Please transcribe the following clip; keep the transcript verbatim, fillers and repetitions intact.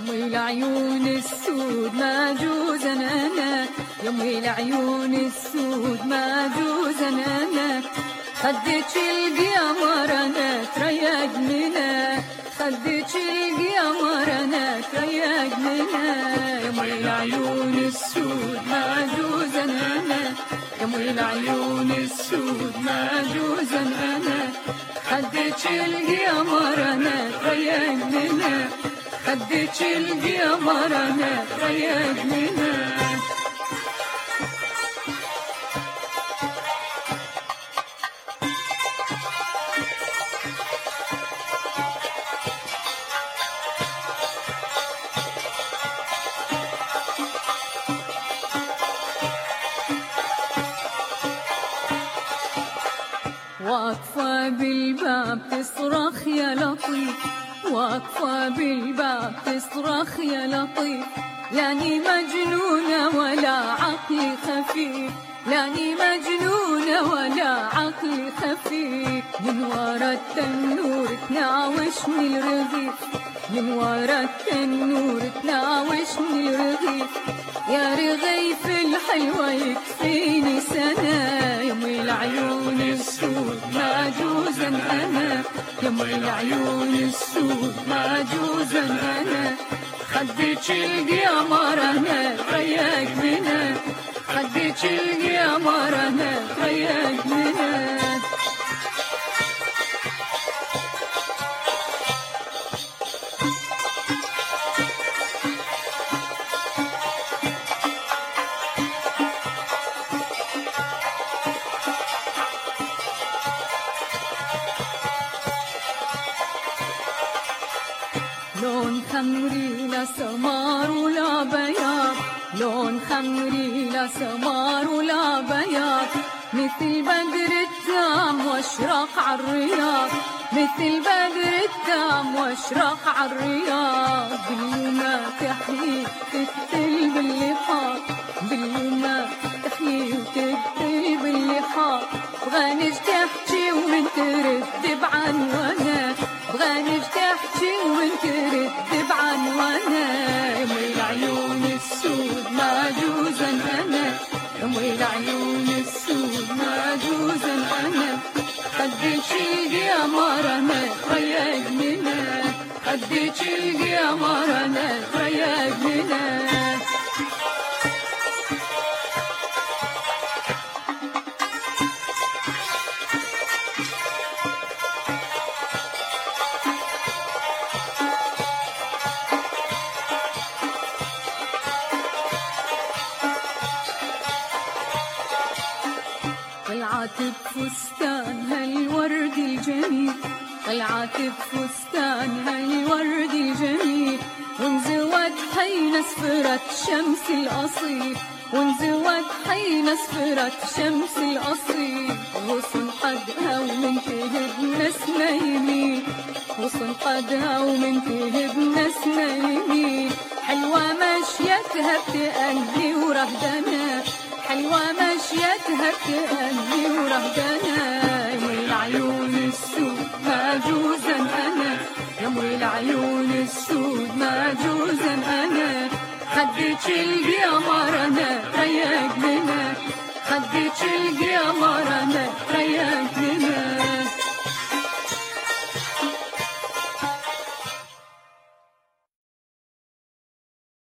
يمي العيون السود ما جوز انا، يمي العيون السود ما جوز انا، خدك القمر انا تريق منا، خدك القمر انا تريق منا، يمي العيون السود ما جوز انا، يمي العيون السود ما جوز انا، خدك القمر انا تريق منا، خدك القمر انا تريق منا. واقفة بالباب تصرخ يا لطيف، واقفة بالباب تصرخ يا لطيف، لاني مجنونة ولا عقلي خفيف، لاني مجنونة ولا عقلي خفيف، من ورا التنور تناوشني الرغيف، من ورا التنور تناوشني الرغيف، يا رغيف الحلوة يكفيني سنة، يمي العيون السود ما جوز انا، يمي العيون السود ما جوز انا، خدك القمر انا تريق منا، خدك القمر انا تريق منا. لون خمري لا سمار ولا بياض، لون خمري لا سمار ولا بياض، مثل بدر التام واشرق عالرياض، مثل بدر التام واشرق عالرياض، باليوم تحيي تقتل باللحاظ، باليوم تحيي وتقتل باللحاظ، بغانج تحكي وانت ترد بعنوانه، بغانج تحكي وانت ترد بعنوانه، يمي العيون السود ما جوز انا، يمي العيون السود ما جوز انا، خدك القمر انا تريق منا، خدك القمر انا تريق منا. طلعت بفستان هالورد الجميل، طلعت بفستان هالورد الجميل، وانزوت حين اسفرت شمس الأصيل، وانزوت حين اسفرت شمس الأصيل، غصن حدها ومن تهب نسمة يمين، غصن حدها ومن تهب نسمة يمين، حلوة مشيتها بتأني ورهدنا، حلوة مشيتها بتأني ورهدنا، يمي العيون السود ما جوزا أنا، يمي العيون السود ما جوزا أنا، خدك القمر أنا تريق منا، خدك القمر أنا تريق منا.